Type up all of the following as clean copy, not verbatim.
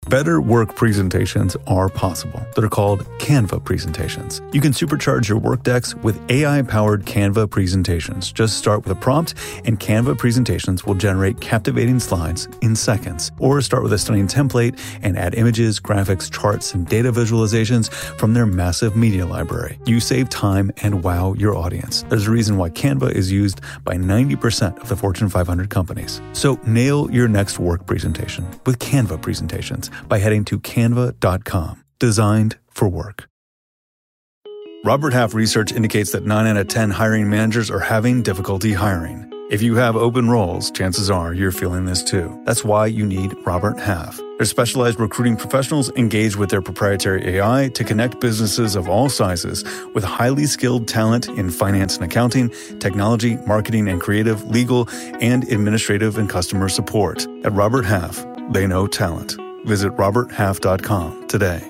Better work presentations are possible. They're called Canva presentations. You can supercharge your work decks with AI-powered Canva presentations. Just start with a prompt, and Canva presentations will generate captivating slides in seconds. Or start with a stunning template and add images, graphics, charts, and data visualizations from their massive media library. You save time and wow your audience. There's a reason why Canva is used by 90% of the Fortune 500 companies. So nail your next work presentation with Canva presentations by heading to canva.com. Designed for work. Robert Half research indicates that 9 out of 10 hiring managers are having difficulty hiring. If you have open roles, chances are you're feeling this too. That's why you need Robert Half. Their specialized recruiting professionals engage with their proprietary AI to connect businesses of all sizes with highly skilled talent in finance and accounting, technology, marketing and creative, legal, and administrative and customer support. At Robert Half, they know talent. Visit roberthalf.com today.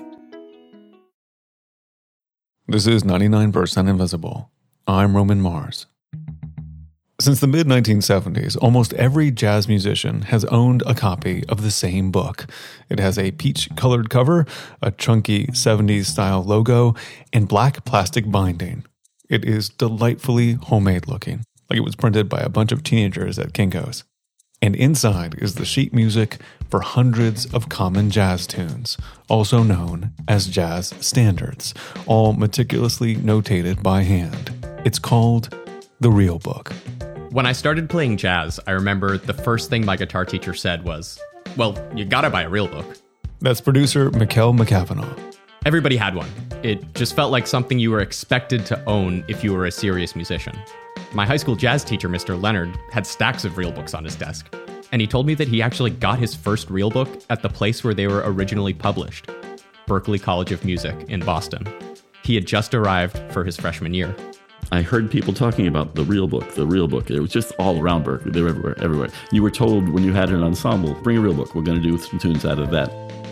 This is 99% Invisible. I'm Roman Mars. Since the mid-1970s, almost every jazz musician has owned a copy of the same book. It has a peach-colored cover, a chunky 70s-style logo, and black plastic binding. It is delightfully homemade-looking, like it was printed by a bunch of teenagers at Kinko's. And inside is the sheet music for hundreds of common jazz tunes, also known as jazz standards, all meticulously notated by hand. It's called the Real Book. When I started playing jazz, I remember the first thing my guitar teacher said was, well, you gotta buy a real book. That's producer Mikkel McCavanagh. Everybody had one. It just felt like something you were expected to own if you were a serious musician. My high school jazz teacher, Mr. Leonard, had stacks of real books on his desk. And he told me that he actually got his first real book at the place where they were originally published, Berklee College of Music in Boston. He had just arrived for his freshman year. I heard people talking about the real book, the real book. It was just all around Berklee. They were everywhere. You were told when you had an ensemble, bring a real book. We're going to do some tunes out of that.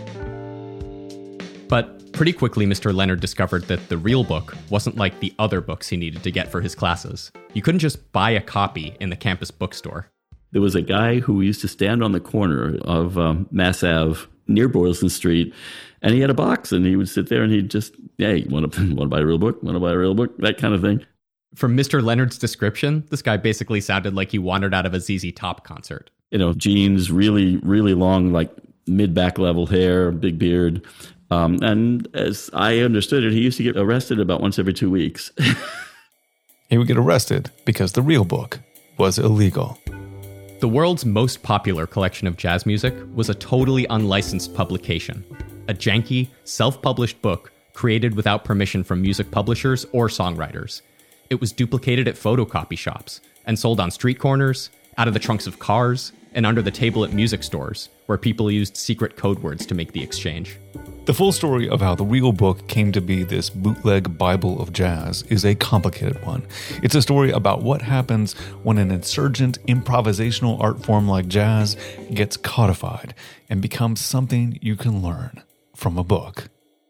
But pretty quickly, Mr. Leonard discovered that the real book wasn't like the other books he needed to get for his classes. You couldn't just buy a copy in the campus bookstore. There was a guy who used to stand on the corner of Mass Ave near Boylston Street, and he had a box, and he would sit there and he'd just, hey, want to buy a real book? Want to buy a real book? That kind of thing. From Mr. Leonard's description, this guy basically sounded like he wandered out of a ZZ Top concert. You know, jeans, really, really long, like mid-back level hair, big beard. And as I understood it, he used to get arrested about once every 2 weeks. He would get arrested because the real book was illegal. The world's most popular collection of jazz music was a totally unlicensed publication, a janky, self-published book created without permission from music publishers or songwriters. It was duplicated at photocopy shops and sold on street corners, out of the trunks of cars, and under the table at music stores, where people used secret code words to make the exchange. The full story of how the Real Book came to be this bootleg Bible of jazz is a complicated one. It's a story about what happens when an insurgent improvisational art form like jazz gets codified and becomes something you can learn from a book.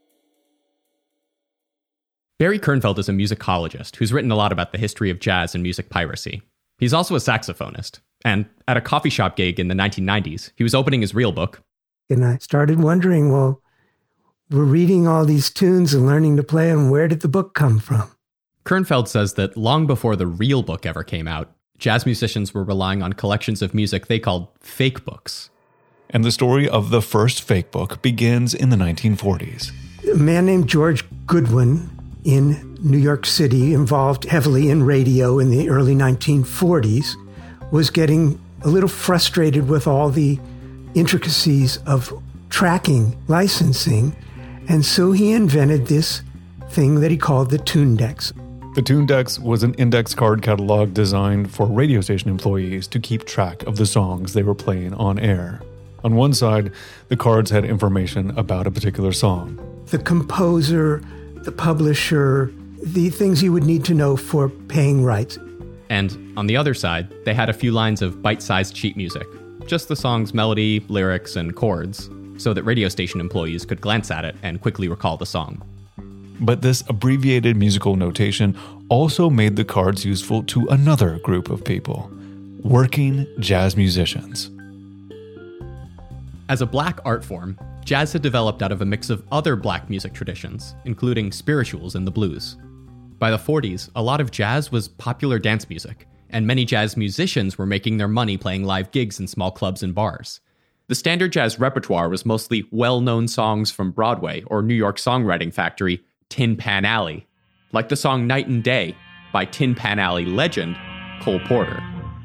Barry Kernfeld is a musicologist who's written a lot about the history of jazz and music piracy. He's also a saxophonist, and at a coffee shop gig in the 1990s, he was opening his real book. And I started wondering, well, we're reading all these tunes and learning to play them. Where did the book come from? Kernfeld says that long before the real book ever came out, jazz musicians were relying on collections of music they called fake books. And the story of the first fake book begins in the 1940s. A man named George Goodwin in New York City, involved heavily in radio in the early 1940s, was getting a little frustrated with all the intricacies of tracking licensing, and so he invented this thing that he called the Tundex. The Tundex was an index card catalog designed for radio station employees to keep track of the songs they were playing on air. On one side, the cards had information about a particular song. The composer, the publisher, the things you would need to know for paying rights. And on the other side, they had a few lines of bite-sized sheet music, just the song's melody, lyrics, and chords, so that radio station employees could glance at it and quickly recall the song. But this abbreviated musical notation also made the cards useful to another group of people, working jazz musicians. As a black art form, jazz had developed out of a mix of other black music traditions, including spirituals and the blues. By the 40s, a lot of jazz was popular dance music, and many jazz musicians were making their money playing live gigs in small clubs and bars. The standard jazz repertoire was mostly well-known songs from Broadway or New York songwriting factory Tin Pan Alley, like the song Night and Day by Tin Pan Alley legend Cole Porter.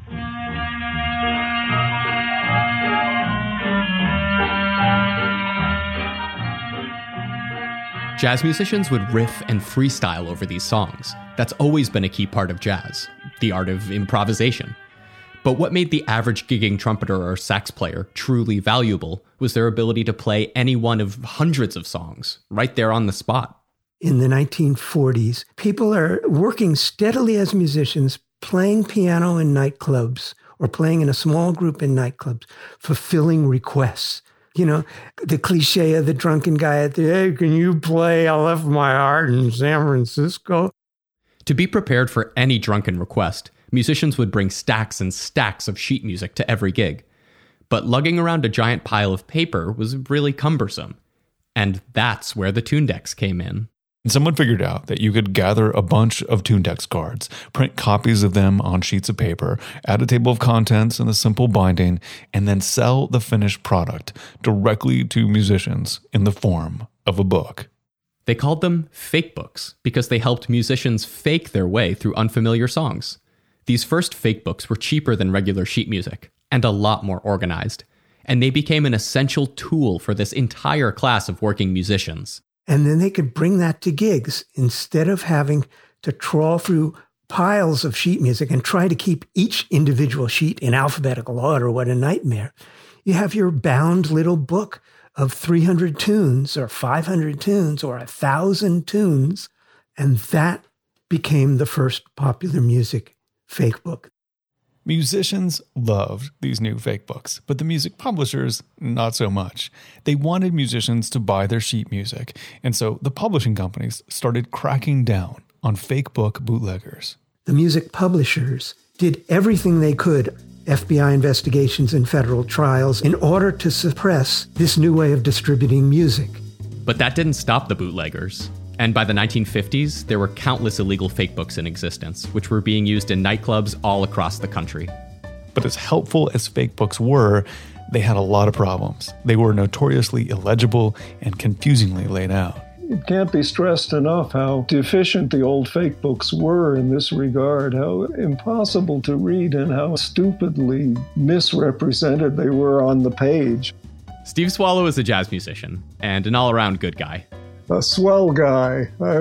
Jazz musicians would riff and freestyle over these songs. That's always been a key part of jazz, the art of improvisation. But what made the average gigging trumpeter or sax player truly valuable was their ability to play any one of hundreds of songs, right there on the spot. In the 1940s, people are working steadily as musicians, playing piano in nightclubs or playing in a small group in nightclubs, fulfilling requests. You know, the cliche of the drunken guy at the, hey, can you play I Left My Heart in San Francisco? To be prepared for any drunken request, musicians would bring stacks and stacks of sheet music to every gig. But lugging around a giant pile of paper was really cumbersome. And that's where the Tundex came in. And someone figured out that you could gather a bunch of Tundex cards, print copies of them on sheets of paper, add a table of contents and a simple binding, and then sell the finished product directly to musicians in the form of a book. They called them fake books because they helped musicians fake their way through unfamiliar songs. These first fake books were cheaper than regular sheet music and a lot more organized, and they became an essential tool for this entire class of working musicians. And then they could bring that to gigs instead of having to trawl through piles of sheet music and try to keep each individual sheet in alphabetical order. What a nightmare. You have your bound little book of 300 tunes or 500 tunes or 1,000 tunes. And that became the first popular music fake book. Musicians loved these new fake books, but the music publishers, not so much. They wanted musicians to buy their sheet music, and so the publishing companies started cracking down on fake book bootleggers. The music publishers did everything they could, FBI investigations and federal trials, in order to suppress this new way of distributing music. But that didn't stop the bootleggers. And by the 1950s, there were countless illegal fake books in existence, which were being used in nightclubs all across the country. But as helpful as fake books were, they had a lot of problems. They were notoriously illegible and confusingly laid out. It can't be stressed enough how deficient the old fake books were in this regard, how impossible to read and how stupidly misrepresented they were on the page. Steve Swallow is a jazz musician and an all-around good guy. A swell guy. I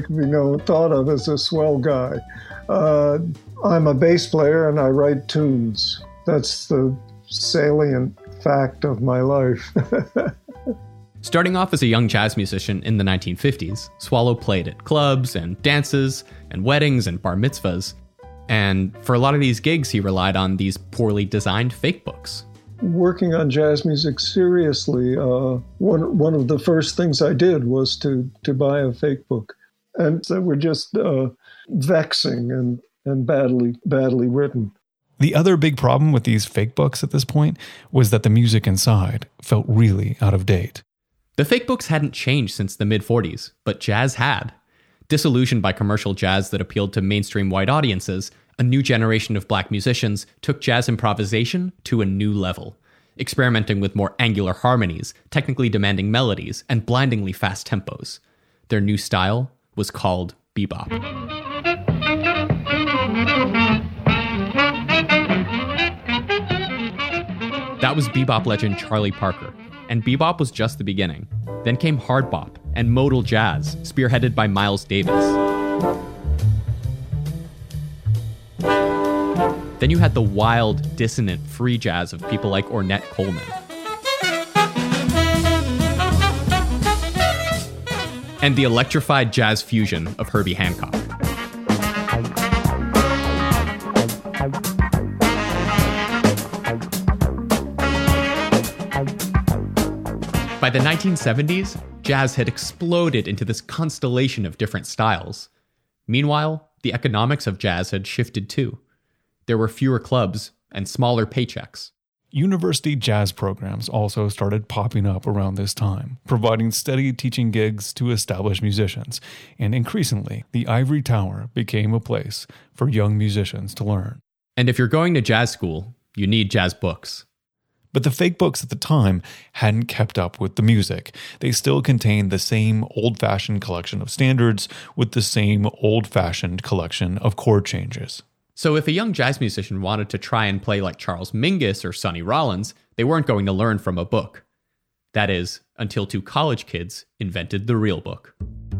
was thought of as a swell guy. I'm a bass player and I write tunes. That's the salient fact of my life. Starting off as a young jazz musician in the 1950s, Swallow played at clubs and dances and weddings and bar mitzvahs. And for a lot of these gigs, he relied on these poorly designed fake books. Working on jazz music seriously, one of the first things I did was to buy a fake book. And they were just vexing and badly written. The other big problem with these fake books at this point was that the music inside felt really out of date. The fake books hadn't changed since the mid-40s, but jazz had. Disillusioned by commercial jazz that appealed to mainstream white audiences, a new generation of black musicians took jazz improvisation to a new level, experimenting with more angular harmonies, technically demanding melodies, and blindingly fast tempos. Their new style was called bebop. That was bebop legend Charlie Parker, and bebop was just the beginning. Then came hard bop and modal jazz, spearheaded by Miles Davis. Then you had the wild, dissonant, free jazz of people like Ornette Coleman. And the electrified jazz fusion of Herbie Hancock. By the 1970s, jazz had exploded into this constellation of different styles. Meanwhile, the economics of jazz had shifted too. There were fewer clubs and smaller paychecks. University jazz programs also started popping up around this time, providing steady teaching gigs to established musicians, and increasingly, the Ivory Tower became a place for young musicians to learn. And if you're going to jazz school, you need jazz books. But the fake books at the time hadn't kept up with the music. They still contained the same old-fashioned collection of standards with the same old-fashioned collection of chord changes. So if a young jazz musician wanted to try and play like Charles Mingus or Sonny Rollins, they weren't going to learn from a book. That is, until two college kids invented the real book.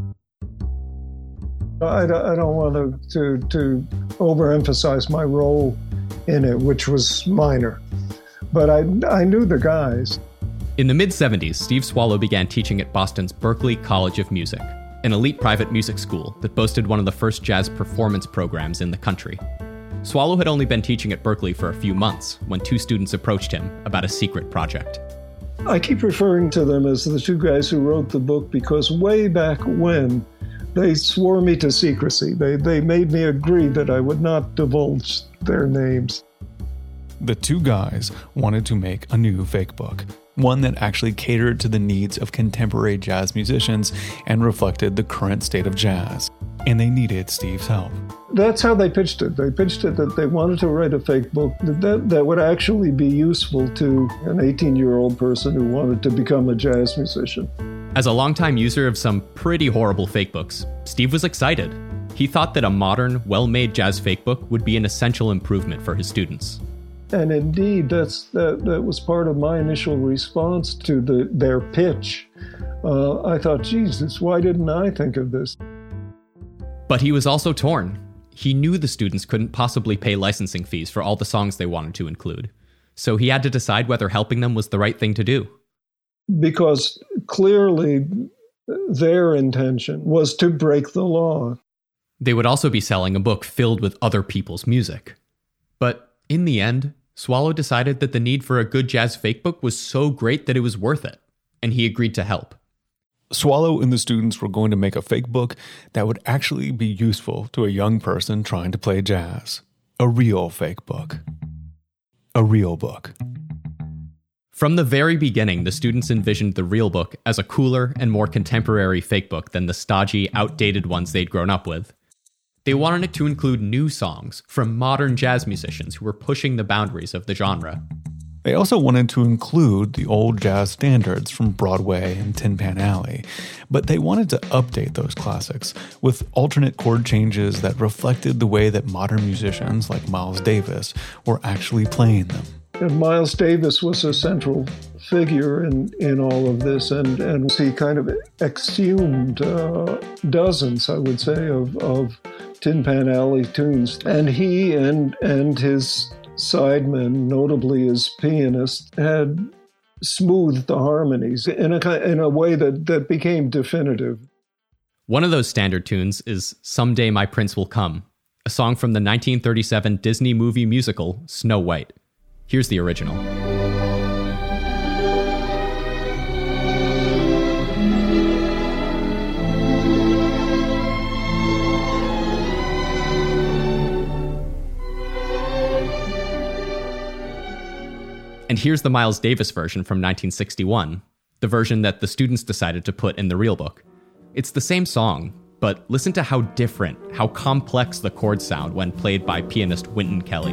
I don't want to overemphasize my role in it, which was minor. But I knew the guys. In the mid-70s, Steve Swallow began teaching at Boston's Berklee College of Music, an elite private music school that boasted one of the first jazz performance programs in the country. Swallow had only been teaching at Berklee for a few months when two students approached him about a secret project. I keep referring to them as the two guys who wrote the book because way back when, they swore me to secrecy. They made me agree that I would not divulge their names. The two guys wanted to make a new fake book, one that actually catered to the needs of contemporary jazz musicians and reflected the current state of jazz. And they needed Steve's help. That's how they pitched it. They pitched it that they wanted to write a fake book that would actually be useful to an 18-year-old person who wanted to become a jazz musician. As a longtime user of some pretty horrible fake books, Steve was excited. He thought that a modern, well-made jazz fake book would be an essential improvement for his students. And indeed, that was part of my initial response to their pitch. I thought, Jesus, why didn't I think of this? But he was also torn. He knew the students couldn't possibly pay licensing fees for all the songs they wanted to include. So he had to decide whether helping them was the right thing to do. Because clearly their intention was to break the law. They would also be selling a book filled with other people's music. But in the end, Swallow decided that the need for a good jazz fake book was so great that it was worth it, and he agreed to help. Swallow and the students were going to make a fake book that would actually be useful to a young person trying to play jazz. A real fake book. A real book. From the very beginning, the students envisioned the real book as a cooler and more contemporary fake book than the stodgy, outdated ones they'd grown up with. They wanted it to include new songs from modern jazz musicians who were pushing the boundaries of the genre. They also wanted to include the old jazz standards from Broadway and Tin Pan Alley, but they wanted to update those classics with alternate chord changes that reflected the way that modern musicians like Miles Davis were actually playing them. And Miles Davis was a central figure in all of this, and he kind of exhumed dozens, I would say, of Tin Pan Alley tunes. And he and his sidemen, notably his pianist, had smoothed the harmonies in a way that became definitive. One of those standard tunes is Someday My Prince Will Come, a song from the 1937 Disney movie musical Snow White. Here's the original. And here's the Miles Davis version from 1961, the version that the students decided to put in the real book. It's the same song, but listen to how different, how complex the chords sound when played by pianist Wynton Kelly.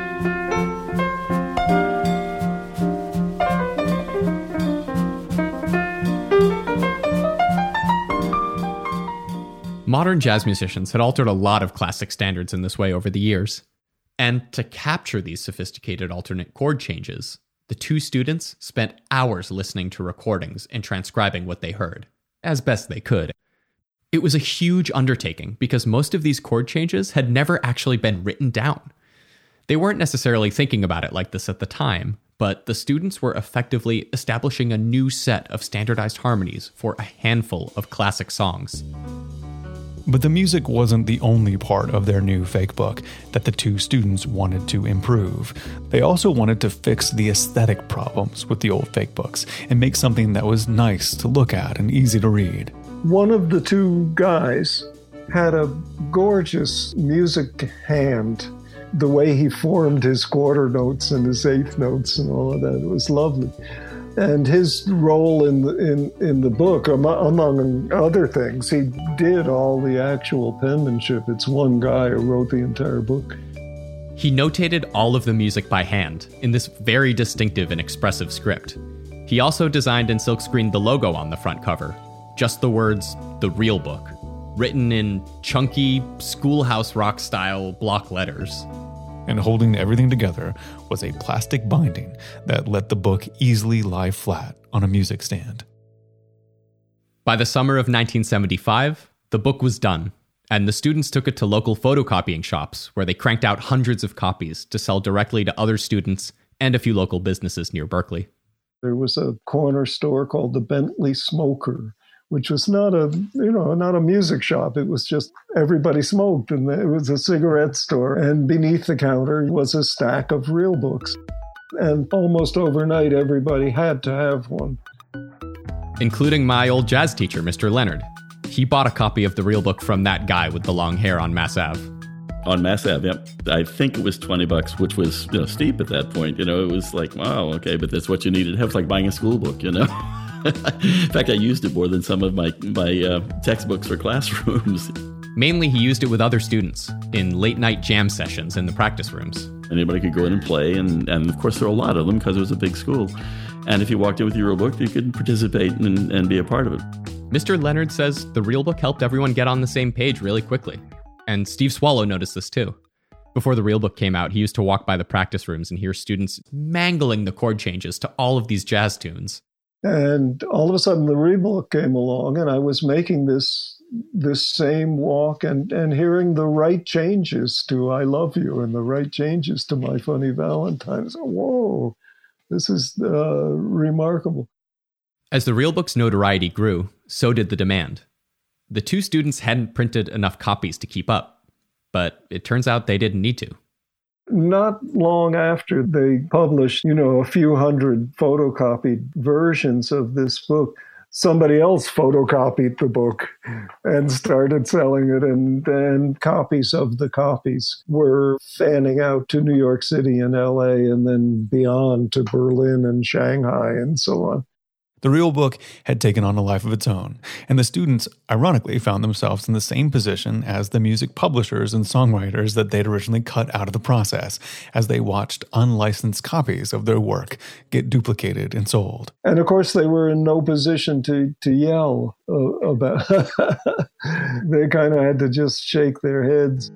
Modern jazz musicians had altered a lot of classic standards in this way over the years. And to capture these sophisticated alternate chord changes, the two students spent hours listening to recordings and transcribing what they heard, as best they could. It was a huge undertaking because most of these chord changes had never actually been written down. They weren't necessarily thinking about it like this at the time, but the students were effectively establishing a new set of standardized harmonies for a handful of classic songs. But the music wasn't the only part of their new fake book that the two students wanted to improve. They also wanted to fix the aesthetic problems with the old fake books and make something that was nice to look at and easy to read. One of the two guys had a gorgeous music hand. the way he formed his quarter notes and his eighth notes and all of that. It was lovely. And his role in the book, among other things, he did all the actual penmanship. It's one guy who wrote the entire book. He notated all of the music by hand in this very distinctive and expressive script. He also designed and silkscreened the logo on the front cover, just the words, "The Real Book," written in chunky, schoolhouse rock style block letters. And holding everything together was a plastic binding that let the book easily lie flat on a music stand. By the summer of 1975, the book was done, and the students took it to local photocopying shops where they cranked out hundreds of copies to sell directly to other students and a few local businesses near Berkeley. There was a corner store called the Bentley Smoker, which was not a music shop. It was just everybody smoked, and it was a cigarette store. And beneath the counter was a stack of real books. And almost overnight, everybody had to have one. Including my old jazz teacher, Mr. Leonard. He bought a copy of the Real Book from that guy with the long hair on Mass Ave. On Mass Ave, yep. I think it was $20, which was steep at that point. It was like, wow, okay, but that's what you needed. It was like buying a school book, In fact, I used it more than some of my textbooks for classrooms. Mainly, he used it with other students in late-night jam sessions in the practice rooms. Anybody could go in and play, and of course there were a lot of them because it was a big school. And if you walked in with your real book, you could participate and be a part of it. Mr. Leonard says the Real Book helped everyone get on the same page really quickly. And Steve Swallow noticed this too. Before the Real Book came out, he used to walk by the practice rooms and hear students mangling the chord changes to all of these jazz tunes. And all of a sudden, the Real Book came along, and I was making this same walk and hearing the right changes to "I Love You" and the right changes to "My Funny Valentine." So, whoa, this is remarkable. As the Real Book's notoriety grew, so did the demand. The two students hadn't printed enough copies to keep up, but it turns out they didn't need to. Not long after they published, a few hundred photocopied versions of this book, somebody else photocopied the book and started selling it, and copies of the copies were fanning out to New York City and LA and then beyond to Berlin and Shanghai and so on. The Real Book had taken on a life of its own, and the students, ironically, found themselves in the same position as the music publishers and songwriters that they'd originally cut out of the process as they watched unlicensed copies of their work get duplicated and sold. And of course, they were in no position to yell about They kind of had to just shake their heads.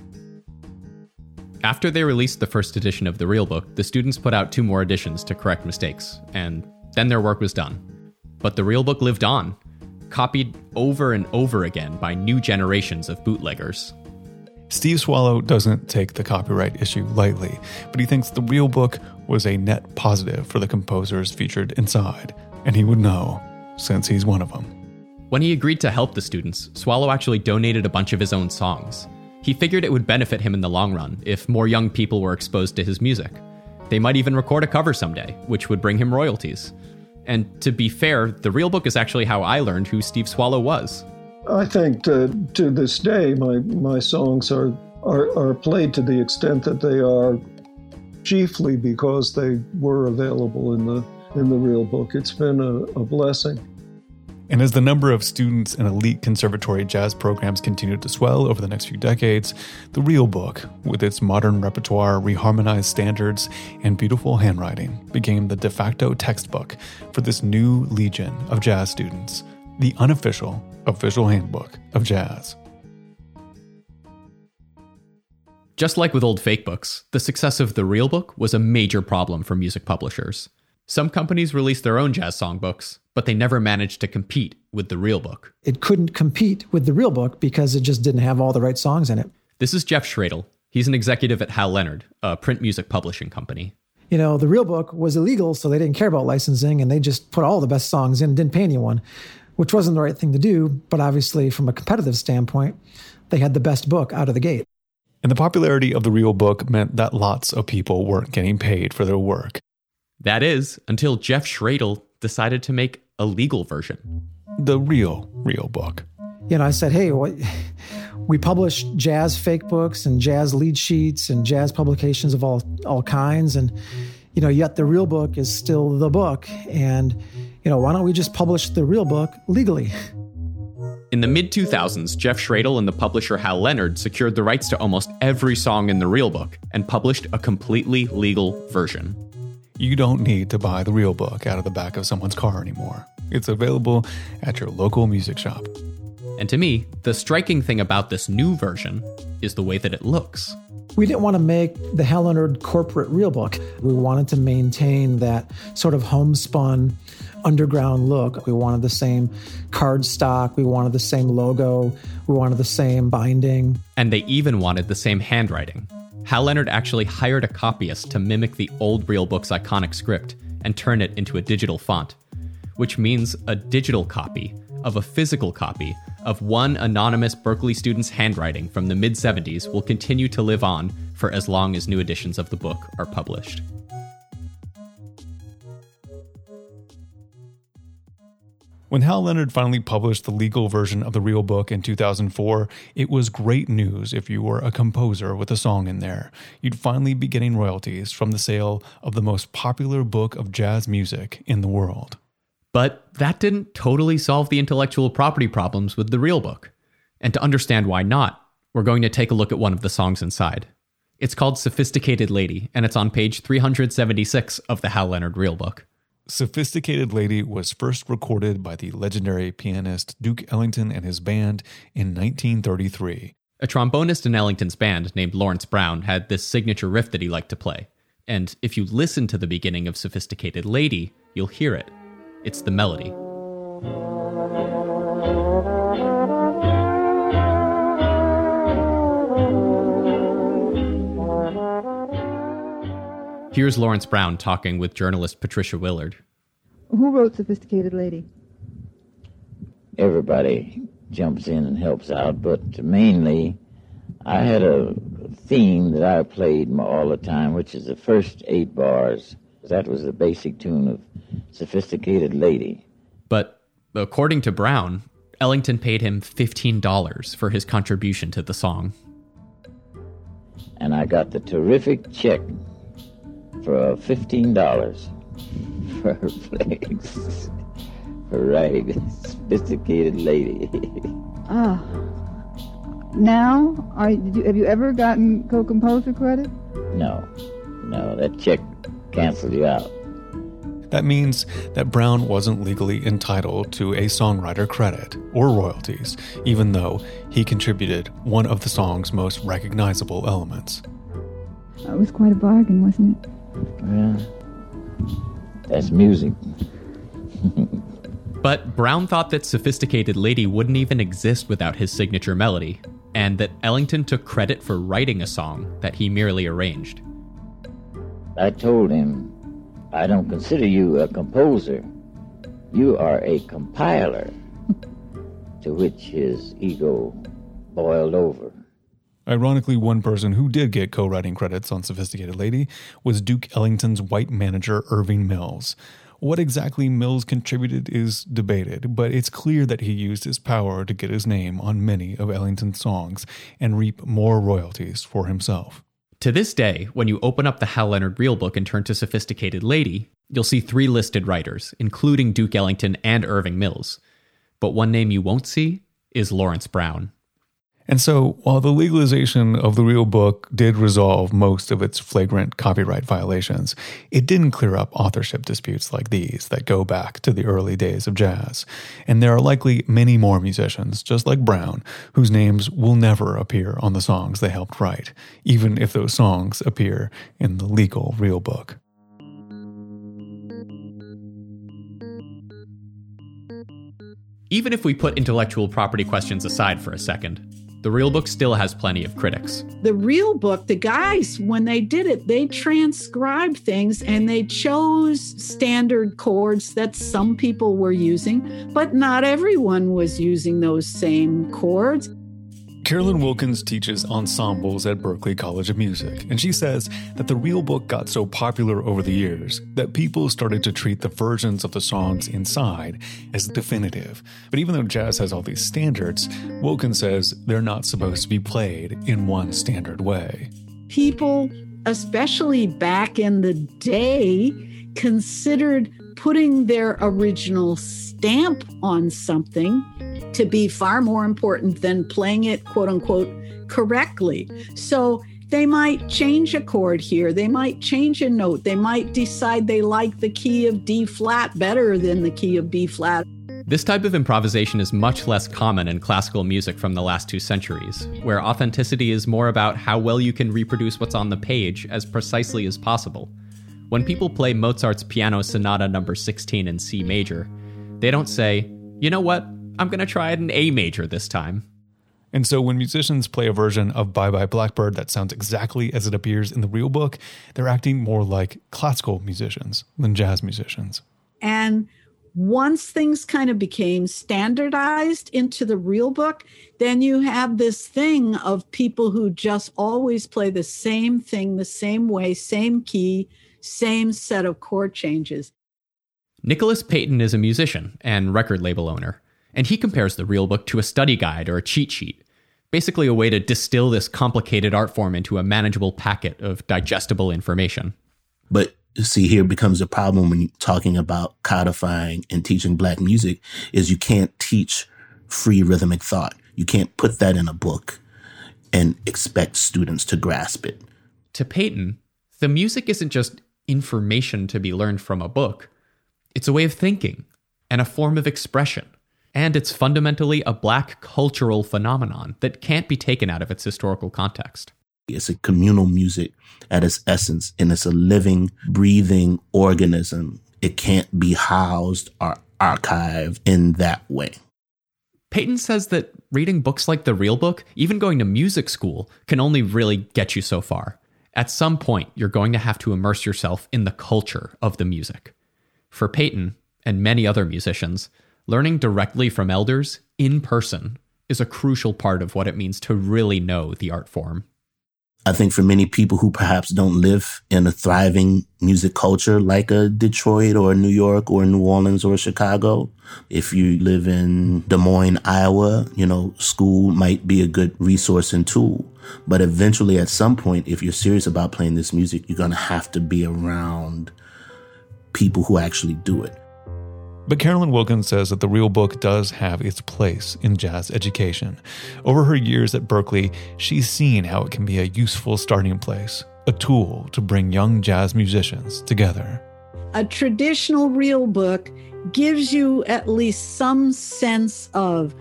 After they released the first edition of the Real Book, the students put out 2 more editions to correct mistakes, and then their work was done. But the Real Book lived on, copied over and over again by new generations of bootleggers. Steve Swallow doesn't take the copyright issue lightly, but he thinks the Real Book was a net positive for the composers featured inside, and he would know, since he's one of them. When he agreed to help the students, Swallow actually donated a bunch of his own songs. He figured it would benefit him in the long run if more young people were exposed to his music. They might even record a cover someday, which would bring him royalties. And to be fair, the Real Book is actually how I learned who Steve Swallow was. I think to this day, my songs are played to the extent that they are, chiefly because they were available in the Real Book. It's been a blessing. And as the number of students in elite conservatory jazz programs continued to swell over the next few decades, the Real Book, with its modern repertoire, reharmonized standards, and beautiful handwriting, became the de facto textbook for this new legion of jazz students, the unofficial official handbook of jazz. Just like with old fake books, the success of the Real Book was a major problem for music publishers. Some companies released their own jazz songbooks, but they never managed to compete with the Real Book. It couldn't compete with the Real Book because it just didn't have all the right songs in it. This is Jeff Schradel. He's an executive at Hal Leonard, a print music publishing company. The Real Book was illegal, so they didn't care about licensing, and they just put all the best songs in, didn't pay anyone, which wasn't the right thing to do, but obviously from a competitive standpoint, they had the best book out of the gate. And the popularity of the Real Book meant that lots of people weren't getting paid for their work. That is, until Jeff Schradel decided to make a legal version. The Real Book. I said, hey, what We publish jazz fake books and jazz lead sheets and jazz publications of all kinds. And, yet the real book is still the book. And, why don't we just publish the real book legally? In the mid-2000s, Jeff Schradel and the publisher Hal Leonard secured the rights to almost every song in the real book and published a completely legal version. You don't need to buy the real book out of the back of someone's car anymore. It's available at your local music shop. And to me, the striking thing about this new version is the way that it looks. We didn't want to make the Hal Leonard corporate real book. We wanted to maintain that sort of homespun underground look. We wanted the same cardstock. We wanted the same logo. We wanted the same binding. And they even wanted the same handwriting. Hal Leonard actually hired a copyist to mimic the old real book's iconic script and turn it into a digital font, which means a digital copy of a physical copy of one anonymous Berkeley student's handwriting from the mid-70s will continue to live on for as long as new editions of the book are published. When Hal Leonard finally published the legal version of the real book in 2004, it was great news if you were a composer with a song in there. You'd finally be getting royalties from the sale of the most popular book of jazz music in the world. But that didn't totally solve the intellectual property problems with the real book. And to understand why not, we're going to take a look at one of the songs inside. It's called Sophisticated Lady, and it's on page 376 of the Hal Leonard real book. Sophisticated Lady was first recorded by the legendary pianist Duke Ellington and his band in 1933. A trombonist in Ellington's band named Lawrence Brown had this signature riff that he liked to play. And if you listen to the beginning of Sophisticated Lady, you'll hear it. It's the melody. Here's Lawrence Brown talking with journalist Patricia Willard. Who wrote Sophisticated Lady? Everybody jumps in and helps out, but mainly I had a theme that I played all the time, which is the first 8 bars. That was the basic tune of Sophisticated Lady. But according to Brown, Ellington paid him $15 for his contribution to the song. And I got the terrific check for $15 for playing, for writing Sophisticated Lady. Now, have you ever gotten co-composer credit? No, that check canceled you out. That means that Brown wasn't legally entitled to a songwriter credit or royalties, even though he contributed one of the song's most recognizable elements. It was quite a bargain, wasn't it? Well, that's music. But Brown thought that Sophisticated Lady wouldn't even exist without his signature melody, and that Ellington took credit for writing a song that he merely arranged. I told him, I don't consider you a composer. You are a compiler. To which his ego boiled over. Ironically, one person who did get co-writing credits on Sophisticated Lady was Duke Ellington's white manager, Irving Mills. What exactly Mills contributed is debated, but it's clear that he used his power to get his name on many of Ellington's songs and reap more royalties for himself. To this day, when you open up the Hal Leonard real book and turn to Sophisticated Lady, you'll see 3 listed writers, including Duke Ellington and Irving Mills. But one name you won't see is Lawrence Brown. And so, while the legalization of the real book did resolve most of its flagrant copyright violations, it didn't clear up authorship disputes like these that go back to the early days of jazz. And there are likely many more musicians, just like Brown, whose names will never appear on the songs they helped write, even if those songs appear in the legal real book. Even if we put intellectual property questions aside for a second, the real book still has plenty of critics. The real book, the guys, when they did it, they transcribed things and they chose standard chords that some people were using, but not everyone was using those same chords. Carolyn Wilkins teaches ensembles at Berklee College of Music, and she says that the real book got so popular over the years that people started to treat the versions of the songs inside as definitive. But even though jazz has all these standards, Wilkins says they're not supposed to be played in one standard way. People, especially back in the day, considered putting their original stamp on something to be far more important than playing it, quote unquote, correctly. So they might change a chord here. They might change a note. They might decide they like the key of D flat better than the key of B flat. This type of improvisation is much less common in classical music from the last 2 centuries, where authenticity is more about how well you can reproduce what's on the page as precisely as possible. When people play Mozart's Piano Sonata No. 16 in C major, they don't say, you know what, I'm going to try it in A major this time. And so when musicians play a version of Bye Bye Blackbird that sounds exactly as it appears in the real book, they're acting more like classical musicians than jazz musicians. And once things kind of became standardized into the real book, then you have this thing of people who just always play the same thing, the same way, same key, same set of chord changes. Nicholas Payton is a musician and record label owner, and he compares the real book to a study guide or a cheat sheet, basically a way to distill this complicated art form into a manageable packet of digestible information. But see, here becomes a problem when you're talking about codifying and teaching Black music is you can't teach free rhythmic thought. You can't put that in a book and expect students to grasp it. To Payton, the music isn't just information to be learned from a book. It's a way of thinking and a form of expression. And it's fundamentally a Black cultural phenomenon that can't be taken out of its historical context. It's a communal music at its essence, and it's a living, breathing organism. It can't be housed or archived in that way. Payton says that reading books like the real book, even going to music school, can only really get you so far. At some point, you're going to have to immerse yourself in the culture of the music. For Payton, and many other musicians, learning directly from elders, in person, is a crucial part of what it means to really know the art form. I think for many people who perhaps don't live in a thriving music culture like a Detroit or New York or New Orleans or Chicago, if you live in Des Moines, Iowa, school might be a good resource and tool. But eventually, at some point, if you're serious about playing this music, you're going to have to be around people who actually do it. But Carolyn Wilkins says that the real book does have its place in jazz education. Over her years at Berklee, she's seen how it can be a useful starting place, a tool to bring young jazz musicians together. A traditional real book gives you at least some sense of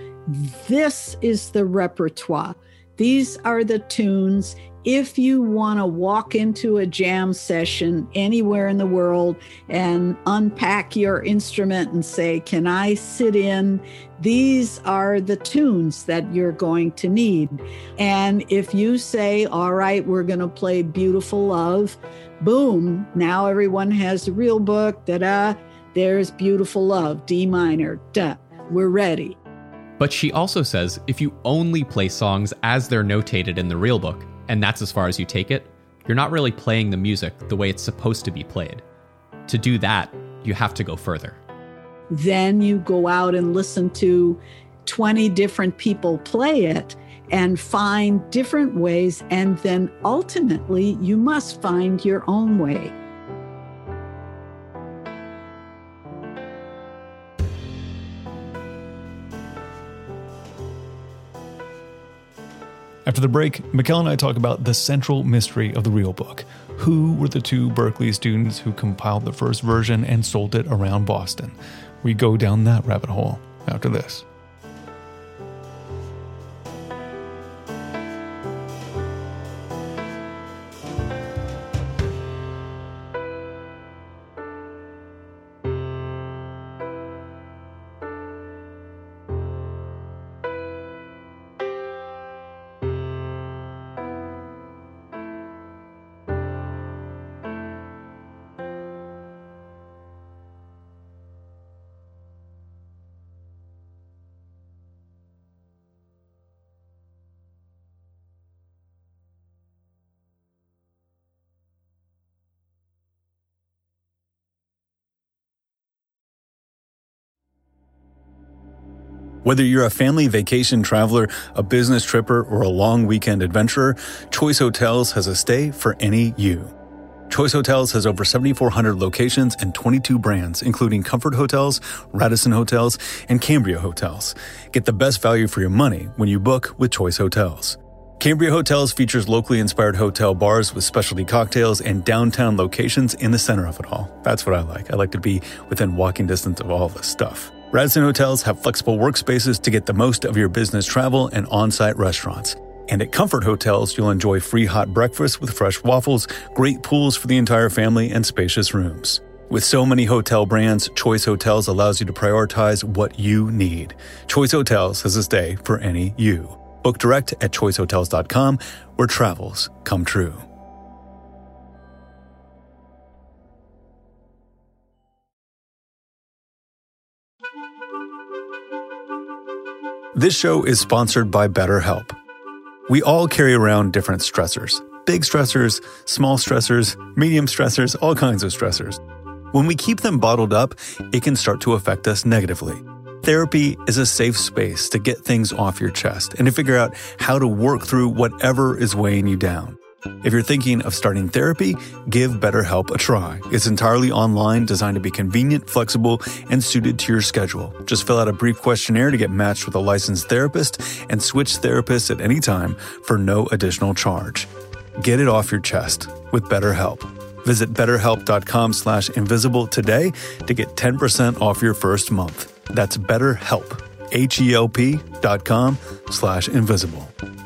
this is the repertoire. These are the tunes. If you want to walk into a jam session anywhere in the world and unpack your instrument and say, can I sit in? These are the tunes that you're going to need. And if you say, all right, we're going to play Beautiful Love, boom, now everyone has a real book, there's Beautiful Love, D minor, we're ready. But she also says if you only play songs as they're notated in the real book, and that's as far as you take it, you're not really playing the music the way it's supposed to be played. To do that, you have to go further. Then you go out and listen to 20 different people play it and find different ways, and then ultimately you must find your own way. After the break, Mikkel and I talk about the central mystery of the real book. Who were the 2 Berklee students who compiled the first version and sold it around Boston? We go down that rabbit hole after this. Whether you're a family vacation traveler, a business tripper, or a long weekend adventurer, Choice Hotels has a stay for any you. Choice Hotels has over 7,400 locations and 22 brands, including Comfort Hotels, Radisson Hotels, and Cambria Hotels. Get the best value for your money when you book with Choice Hotels. Cambria Hotels features locally inspired hotel bars with specialty cocktails and downtown locations in the center of it all. That's what I like. I like to be within walking distance of all this stuff. Radisson Hotels have flexible workspaces to get the most of your business travel and on-site restaurants. And at Comfort Hotels, you'll enjoy free hot breakfast with fresh waffles, great pools for the entire family, and spacious rooms. With so many hotel brands, Choice Hotels allows you to prioritize what you need. Choice Hotels has a stay for any you. Book direct at choicehotels.com, where travels come true. This show is sponsored by BetterHelp. We all carry around different stressors. Big stressors, small stressors, medium stressors, all kinds of stressors. When we keep them bottled up, it can start to affect us negatively. Therapy is a safe space to get things off your chest and to figure out how to work through whatever is weighing you down. If you're thinking of starting therapy, give BetterHelp a try. It's entirely online, designed to be convenient, flexible, and suited to your schedule. Just fill out a brief questionnaire to get matched with a licensed therapist and switch therapists at any time for no additional charge. Get it off your chest with BetterHelp. Visit betterhelp.com/invisible today to get 10% off your first month. That's BetterHelp, HELP.com/invisible.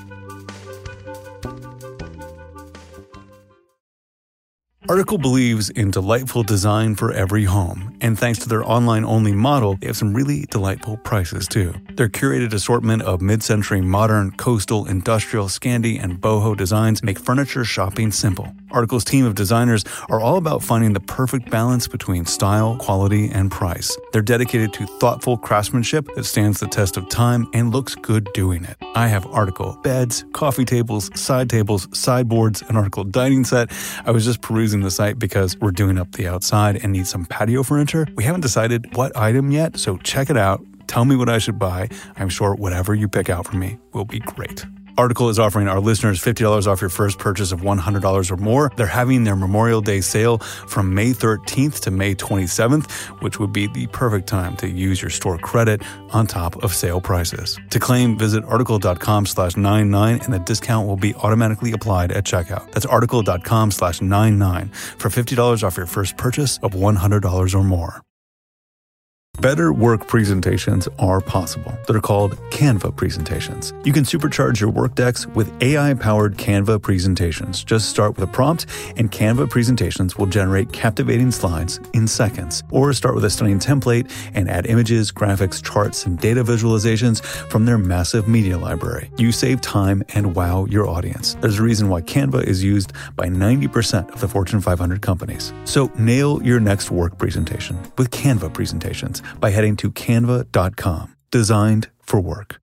Article believes in delightful design for every home, and thanks to their online-only model, they have some really delightful prices too. Their curated assortment of mid-century modern, coastal, industrial, Scandi, and boho designs make furniture shopping simple. Article's team of designers are all about finding the perfect balance between style, quality, and price. They're dedicated to thoughtful craftsmanship that stands the test of time and looks good doing it. I have Article beds, coffee tables, sideboards, an Article dining set. I was just perusing the site because we're doing up the outside and need some patio furniture. We haven't decided what item yet, so check it out. Tell me what I should buy. I'm sure whatever you pick out for me will be great. Article is offering our listeners $50 off your first purchase of $100 or more. They're having their Memorial Day sale from May 13th to May 27th, which would be the perfect time to use your store credit on top of sale prices. To claim, visit article.com/99 and the discount will be automatically applied at checkout. That's article.com/99 for $50 off your first purchase of $100 or more. Better work presentations are possible. They're called Canva presentations. You can supercharge your work decks with AI-powered Canva presentations. Just start with a prompt, and Canva presentations will generate captivating slides in seconds. Or start with a stunning template and add images, graphics, charts, and data visualizations from their massive media library. You save time and wow your audience. There's a reason why Canva is used by 90% of the Fortune 500 companies. So nail your next work presentation with Canva presentations by heading to canva.com. Designed for work.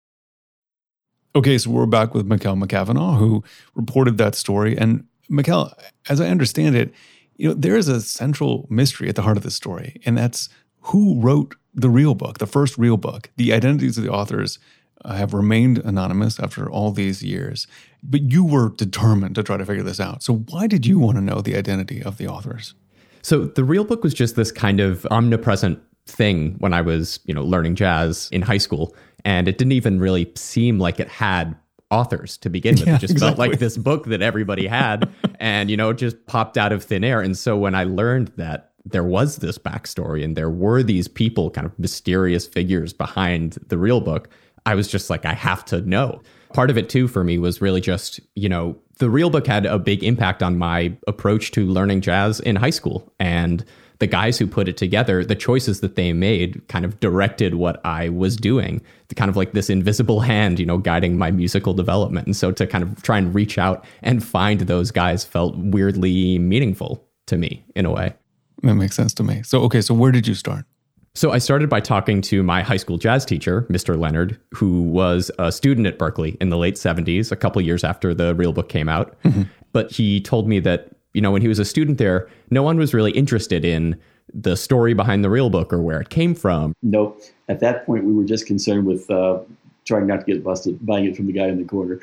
Okay, so we're back with Mikkel McAvanagh, who reported that story. And Mikkel, as I understand it, there is a central mystery at the heart of this story, and that's who wrote the real book, the first real book. The identities of the authors have remained anonymous after all these years, but you were determined to try to figure this out. So why did you want to know the identity of the authors? So the real book was just this kind of omnipresent thing when I was, learning jazz in high school. And it didn't even really seem like it had authors to begin with. It just felt like this book that everybody had and, it just popped out of thin air. And so when I learned that there was this backstory and there were these people, kind of mysterious figures behind the real book, I was just like, I have to know. Part of it too for me was really just, the real book had a big impact on my approach to learning jazz in high school. And the guys who put it together, the choices that they made kind of directed what I was doing, to kind of like this invisible hand, guiding my musical development. And so to kind of try and reach out and find those guys felt weirdly meaningful to me in a way. That makes sense to me. So where did you start? So I started by talking to my high school jazz teacher, Mr. Leonard, who was a student at Berklee in the late 70s, a couple years after the real book came out. Mm-hmm. But he told me that, when he was a student there, no one was really interested in the story behind the real book or where it came from. Nope. At that point, we were just concerned with trying not to get busted, buying it from the guy in the corner.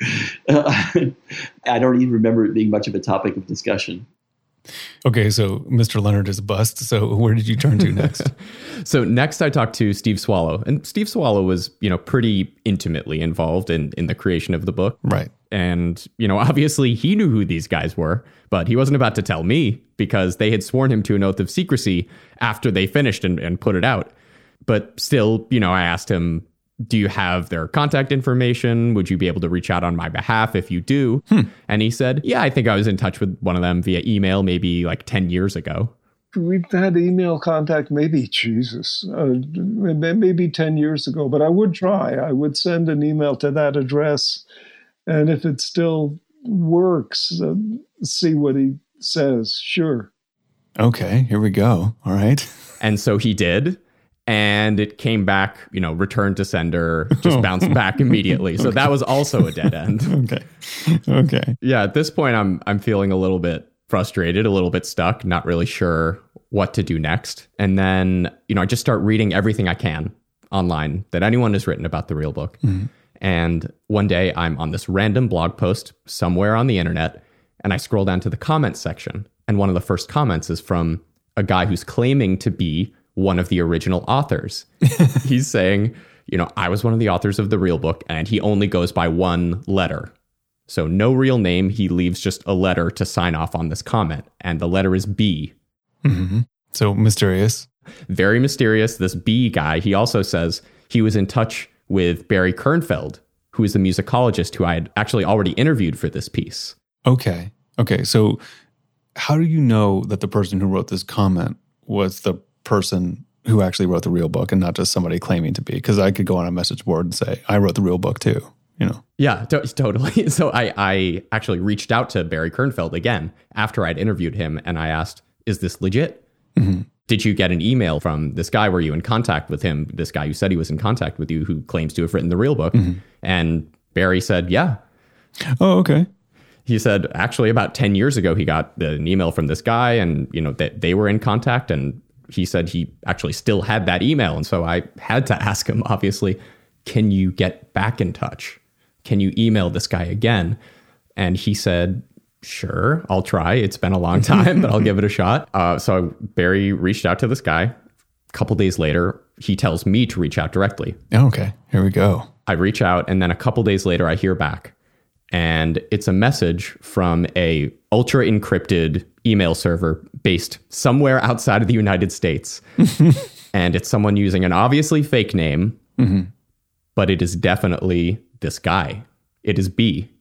I don't even remember it being much of a topic of discussion. Okay, so Mr. Leonard is a bust. So where did you turn to next? So next I talked to Steve Swallow. And Steve Swallow was, pretty intimately involved in the creation of the book. Right. And, obviously he knew who these guys were, but he wasn't about to tell me because they had sworn him to an oath of secrecy after they finished and put it out. But still, I asked him, do you have their contact information? Would you be able to reach out on my behalf if you do? And he said, yeah, I think I was in touch with one of them via email maybe like 10 years ago. We've had email contact maybe 10 years ago, but I would try. I would send an email to that address. And if it still works, see what he says. Sure. Okay, here we go. All right. And so he did. And it came back, returned to sender, just bounced back immediately. So that was also a dead end. Okay. Yeah, at this point, I'm feeling a little bit frustrated, a little bit stuck, not really sure what to do next. And then, I just start reading everything I can online that anyone has written about the Real Book. Mm-hmm. And one day I'm on this random blog post somewhere on the internet, and I scroll down to the comments section. And one of the first comments is from a guy who's claiming to be one of the original authors. He's saying, I was one of the authors of the Real Book, and he only goes by one letter. So no real name. He leaves just a letter to sign off on this comment. And the letter is B. Mm-hmm. So mysterious. Very mysterious. This B guy, he also says he was in touch with Barry Kernfeld, who is the musicologist who I had actually already interviewed for this piece. Okay. So how do you know that the person who wrote this comment was the person who actually wrote the Real Book and not just somebody claiming to be? Because I could go on a message board and say, I wrote the Real Book too, Yeah, totally. So I actually reached out to Barry Kernfeld again after I'd interviewed him, and I asked, is this legit? Mm-hmm. Did you get an email from this guy? Were you in contact with him? This guy who said he was in contact with you, who claims to have written the Real Book. Mm-hmm. And Barry said, yeah. Oh, okay. He said, actually, about 10 years ago, he got an email from this guy, and, that they were in contact, and he said he actually still had that email. And so I had to ask him, obviously, can you get back in touch? Can you email this guy again? And he said, sure, I'll try. It's been a long time, but I'll give it a shot. So Barry reached out to this guy. A couple days later, he tells me to reach out directly. Okay, here we go. I reach out, and then a couple days later, I hear back. And it's a message from a ultra encrypted email server based somewhere outside of the United States. And it's someone using an obviously fake name, mm-hmm. but it is definitely this guy. It is B.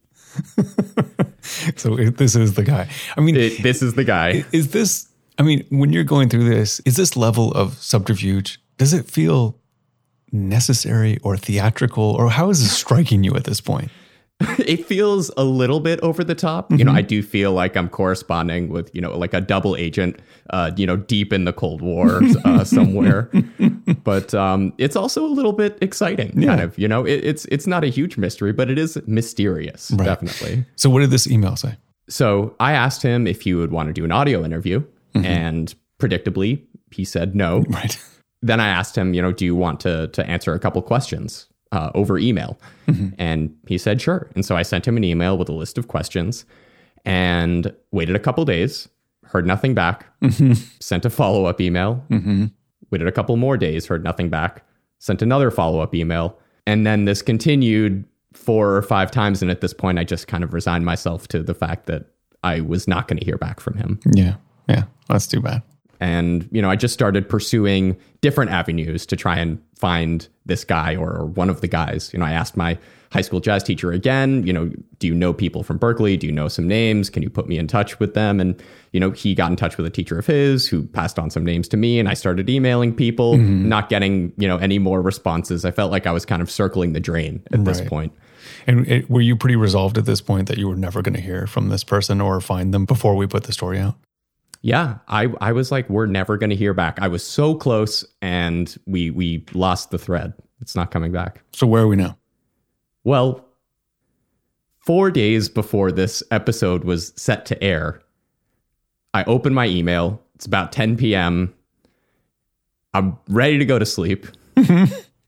So this is the guy. I mean, this is the guy. Is this, when you're going through this, is this level of subterfuge, does it feel necessary or theatrical, or how is this striking you at this point? It feels a little bit over the top. Mm-hmm. I do feel like I'm corresponding with, like a double agent, deep in the Cold War somewhere. But it's also a little bit exciting, kind of. It's not a huge mystery, but it is mysterious, right. Definitely. So what did this email say? So I asked him if he would want to do an audio interview, mm-hmm. and predictably, he said no. Right. Then I asked him, do you want to answer a couple questions over email? Mm-hmm. And he said, sure. And so I sent him an email with a list of questions and waited a couple days, heard nothing back, mm-hmm. sent a follow-up email, mm-hmm. waited a couple more days, heard nothing back, sent another follow-up email. And then this continued 4 or 5 times. And at this point, I just kind of resigned myself to the fact that I was not going to hear back from him. Yeah. That's too bad. And, I just started pursuing different avenues to try and find this guy or one of the guys. I asked my high school jazz teacher again, do you know people from Berkeley? Do you know some names? Can you put me in touch with them? And, he got in touch with a teacher of his who passed on some names to me. And I started emailing people, mm-hmm. not getting, any more responses. I felt like I was kind of circling the drain at this point. And were you pretty resolved at this point that you were never going to hear from this person or find them before we put the story out? Yeah, I was like, we're never going to hear back. I was so close, and we lost the thread. It's not coming back. So where are we now? Well, 4 days before this episode was set to air, I opened my email. It's about 10 p.m. I'm ready to go to sleep.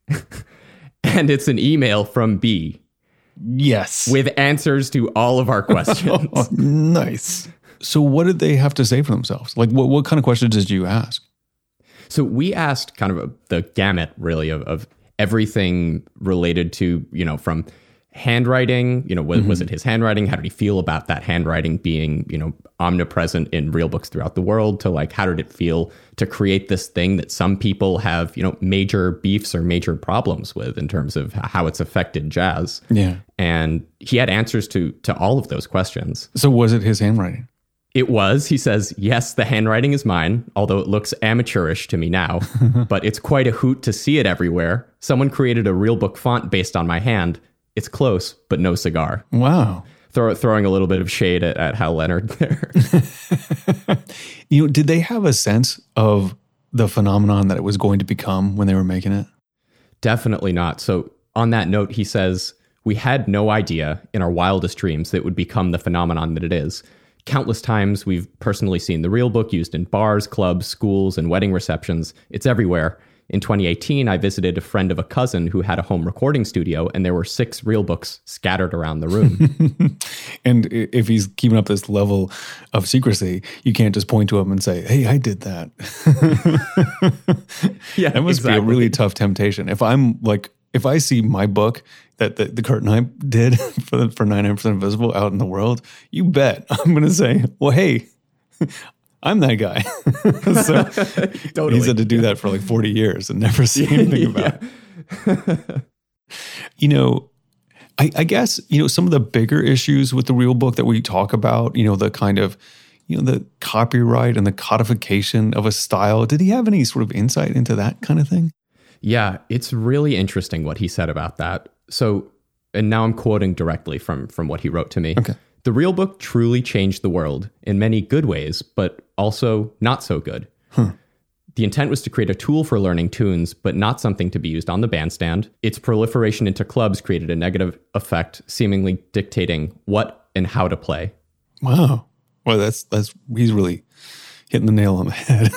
And it's an email from B. Yes. With answers to all of our questions. Oh, nice. So what did they have to say for themselves? Like, what kind of questions did you ask? So we asked kind of the gamut, really, of everything related to, from handwriting, was it his handwriting? How did he feel about that handwriting being, omnipresent in real books throughout the world, to like, how did it feel to create this thing that some people have, major beefs or major problems with in terms of how it's affected jazz. Yeah. And he had answers to all of those questions. So was it his handwriting? It was. He says, yes, the handwriting is mine, although it looks amateurish to me now, but it's quite a hoot to see it everywhere. Someone created a real book font based on my hand. It's close, but no cigar. Wow. Throwing a little bit of shade at Hal Leonard there. Did they have a sense of the phenomenon that it was going to become when they were making it? Definitely not. So on that note, he says, we had no idea in our wildest dreams that it would become the phenomenon that it is. Countless times we've personally seen the real book used in bars, clubs, schools, and wedding receptions. It's everywhere. In 2018, I visited a friend of a cousin who had a home recording studio, and there were 6 real books scattered around the room. And if he's keeping up this level of secrecy, you can't just point to him and say, hey, I did that. Yeah, that must be a really tough temptation. If I see my book that the Kurt and I did for 99% Invisible out in the world, you bet I'm going to say, well, hey, I'm that guy. So totally. He's had to do that for like 40 years and never see anything about it. I guess, some of the bigger issues with the real book that we talk about, the kind of, the copyright and the codification of a style. Did he have any sort of insight into that kind of thing? Yeah, it's really interesting what he said about that. So, and now I'm quoting directly from what he wrote to me. Okay. The real book truly changed the world in many good ways, but also not so good. The intent was to create a tool for learning tunes, but not something to be used on the bandstand. Its proliferation into clubs created a negative effect, seemingly dictating what and how to play. Wow. Well, he's really hitting the nail on the head.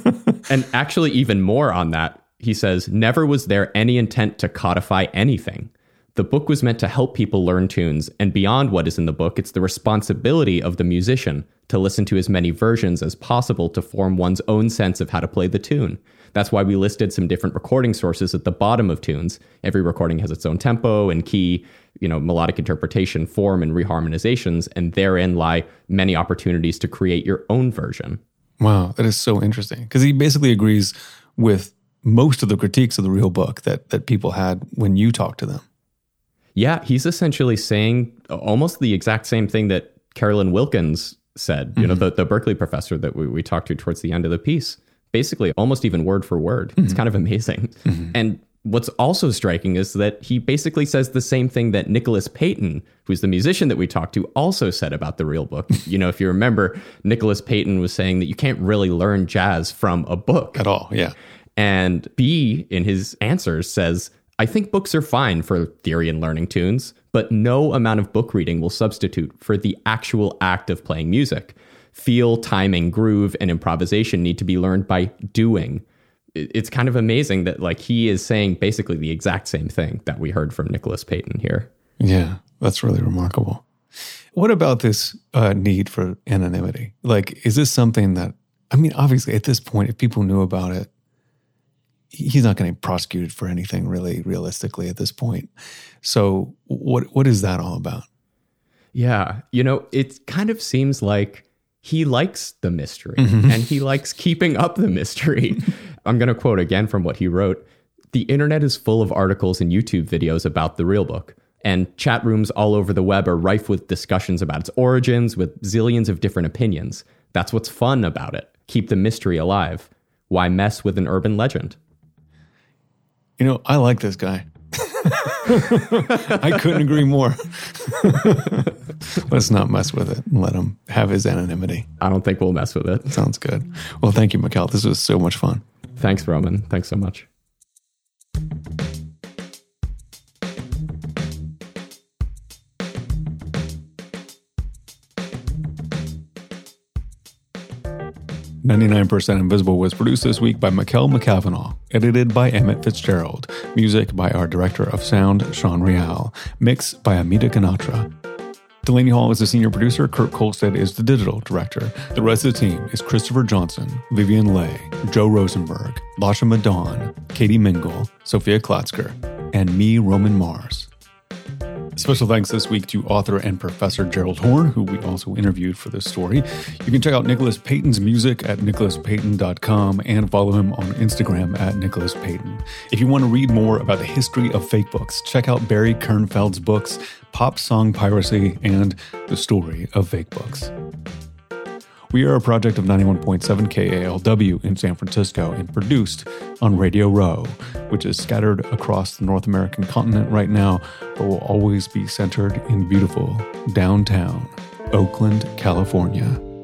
And actually, even more on that, he says, never was there any intent to codify anything. The book was meant to help people learn tunes, and beyond what is in the book, it's the responsibility of the musician to listen to as many versions as possible to form one's own sense of how to play the tune. That's why we listed some different recording sources at the bottom of tunes. Every recording has its own tempo and key, melodic interpretation, form, and reharmonizations, and therein lie many opportunities to create your own version. Wow, that is so interesting, because he basically agrees with most of the critiques of the real book that people had when you talked to them. Yeah, he's essentially saying almost the exact same thing that Carolyn Wilkins said, the Berkeley professor that we talked to towards the end of the piece. Basically, almost even word for word. It's kind of amazing. And what's also striking is that he basically says the same thing that Nicholas Payton, who's the musician that we talked to, also said about the real book. If you remember, Nicholas Payton was saying that you can't really learn jazz from a book. At all, yeah. And B, in his answers, says, I think books are fine for theory and learning tunes, but no amount of book reading will substitute for the actual act of playing music. Feel, timing, groove, and improvisation need to be learned by doing. It's kind of amazing that he is saying basically the exact same thing that we heard from Nicholas Payton here. Yeah, that's really remarkable. What about this need for anonymity? Is this something that, obviously at this point, if people knew about it, he's not getting prosecuted for anything really realistically at this point. So what is that all about? Yeah. It kind of seems like he likes the mystery and he likes keeping up the mystery. I'm going to quote again from what he wrote. The internet is full of articles and YouTube videos about the real book, and chat rooms all over the web are rife with discussions about its origins with zillions of different opinions. That's what's fun about it. Keep the mystery alive. Why mess with an urban legend? I like this guy. I couldn't agree more. Let's not mess with it and let him have his anonymity. I don't think we'll mess with it. Sounds good. Well, thank you, Mikkel. This was so much fun. Thanks, Roman. Thanks so much. 99% Invisible was produced this week by Mikkel McCavanagh, edited by Emmett Fitzgerald, music by our director of sound, Sean Rial, mix by Amita Ganatra. Delaney Hall is the senior producer, Kurt Kolstad is the digital director. The rest of the team is Christopher Johnson, Vivian Leigh, Joe Rosenberg, Lasha Madon, Katie Mingle, Sophia Klatzker, and me, Roman Mars. Special thanks this week to author and professor Gerald Horne, who we also interviewed for this story. You can check out Nicholas Payton's music at nicholaspayton.com and follow him on Instagram at Nicholas Payton. If you want to read more about the history of fake books, check out Barry Kernfeld's books, Pop Song Piracy and The Story of Fake Books. We are a project of 91.7 KALW in San Francisco and produced on Radio Row, which is scattered across the North American continent right now, but will always be centered in beautiful downtown Oakland, California.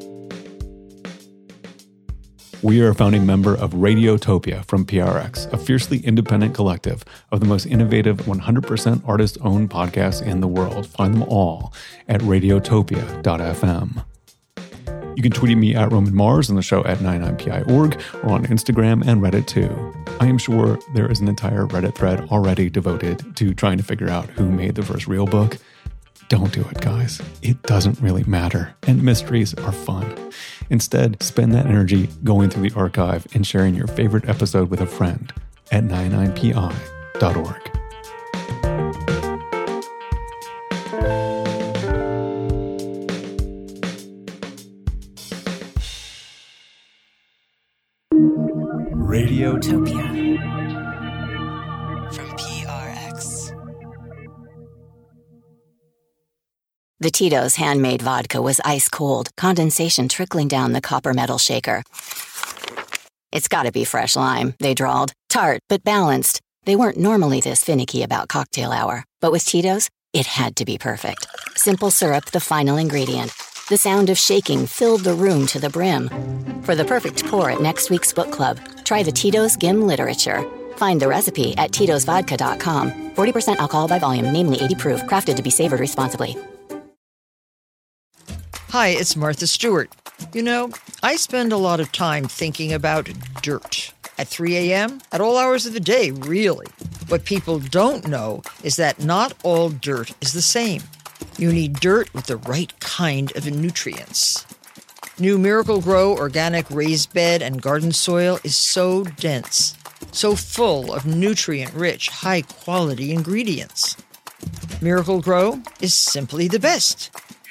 We are a founding member of Radiotopia from PRX, a fiercely independent collective of the most innovative 100% artist-owned podcasts in the world. Find them all at radiotopia.fm. You can tweet at me at Roman Mars and the show at 99pi.org or on Instagram and Reddit too. I am sure there is an entire Reddit thread already devoted to trying to figure out who made the first real book. Don't do it, guys. It doesn't really matter, and mysteries are fun. Instead, spend that energy going through the archive and sharing your favorite episode with a friend at 99pi.org. Radiotopia from PRX. The Tito's handmade vodka was ice cold, condensation trickling down the copper metal shaker. It's gotta be fresh lime, they drawled. Tart, but balanced. They weren't normally this finicky about cocktail hour, but with Tito's, it had to be perfect. Simple syrup, the final ingredient. The sound of shaking filled the room to the brim. For the perfect pour at next week's book club, try the Tito's Gim Literature. Find the recipe at titosvodka.com. 40% alcohol by volume, namely 80 proof, crafted to be savored responsibly. Hi, it's Martha Stewart. You know, I spend a lot of time thinking about dirt. At 3 a.m., at all hours of the day, really. What people don't know is that not all dirt is the same. You need dirt with the right kind of nutrients. New Miracle-Gro organic raised bed and garden soil is so dense, so full of nutrient-rich, high-quality ingredients. Miracle-Gro is simply the best.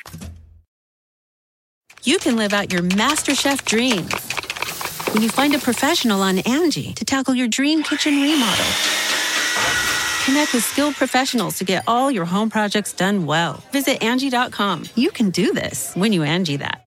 You can live out your MasterChef dreams when you find a professional on Angie to tackle your dream kitchen remodel. Connect with skilled professionals to get all your home projects done well. Visit Angie.com. You can do this when you Angie that.